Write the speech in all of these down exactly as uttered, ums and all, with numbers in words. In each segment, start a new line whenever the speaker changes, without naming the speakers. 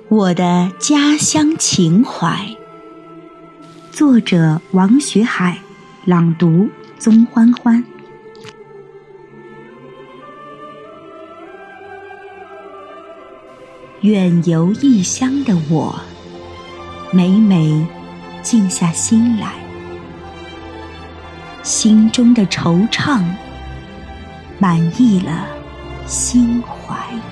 我的家乡情怀，作者王学海，朗读宗欢欢。远游异乡的我，每每静下心来，心中的惆怅满溢了心怀。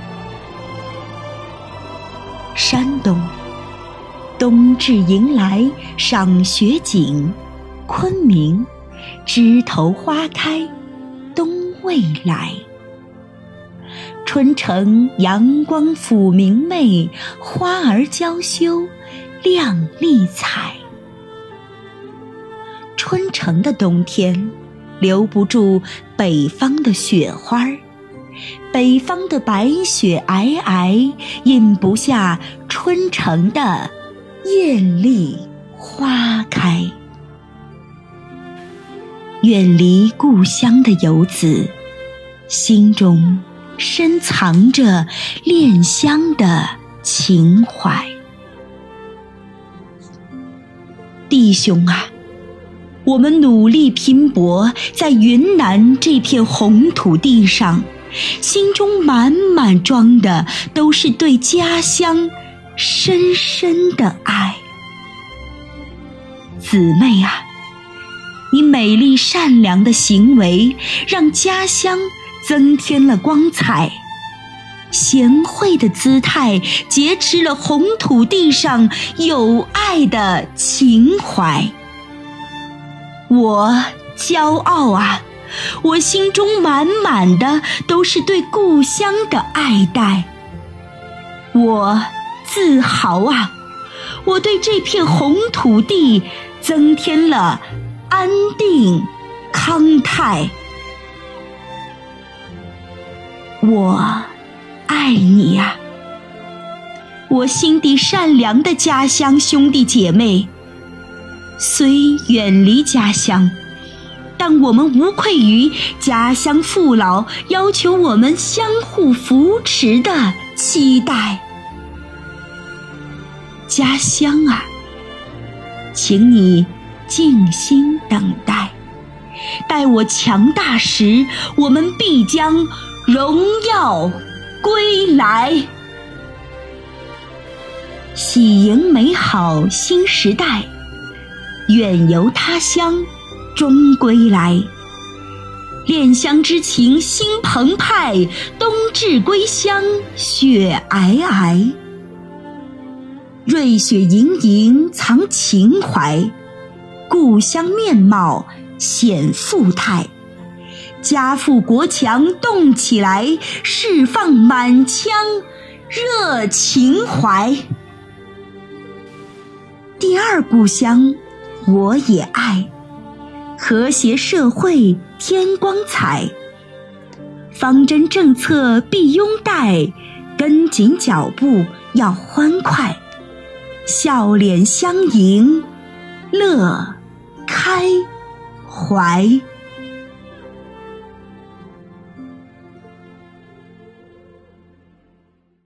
山东，冬至迎来赏雪景；昆明，枝头花开冬未来。春城阳光抚明媚，花儿娇羞亮丽彩。春城的冬天，留不住北方的雪花儿，北方的白雪皑皑，饮不下春城的艳丽花开。远离故乡的游子，心中深藏着恋乡的情怀。弟兄啊，我们努力拼搏，在云南这片红土地上，心中满满装的都是对家乡深深的爱。姊妹啊，你美丽善良的行为让家乡增添了光彩，贤惠的姿态劫持了红土地上有爱的情怀。我骄傲啊，我心中满满的都是对故乡的爱戴。我自豪啊，我对这片红土地增添了安定康泰。我爱你啊，我心底善良的家乡兄弟姐妹，虽远离家乡，但我们无愧于家乡父老要求我们相互扶持的期待。家乡啊，请你静心等待，待我强大时，我们必将荣耀归来。喜迎美好新时代，远游他乡终归来。恋乡之情心澎湃，冬至归乡雪皑皑。瑞雪盈盈藏情怀，故乡面貌显富态。家富国强动起来，释放满腔热情怀。第二故乡我也爱，和谐社会添光彩。方针政策必拥戴，跟紧脚步要欢快。笑脸相迎乐开怀。